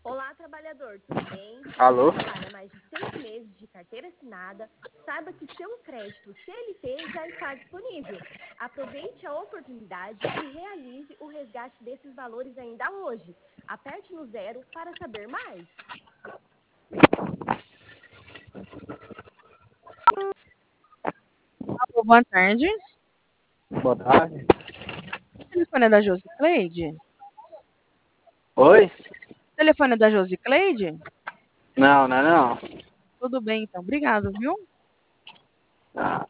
Olá, trabalhador, tudo bem? Se Alô? você trabalha mais de 6 meses de carteira assinada, saiba que seu crédito CLT já está disponível. Aproveite a oportunidade e realize o resgate desses valores ainda hoje. Aperte no 0 para saber mais. Alô, boa tarde. Boa tarde. O telefone é da Josicleide? Oi? O telefone é da Josicleide? Não, não é não. Tudo bem, então. Obrigado, viu? Ah.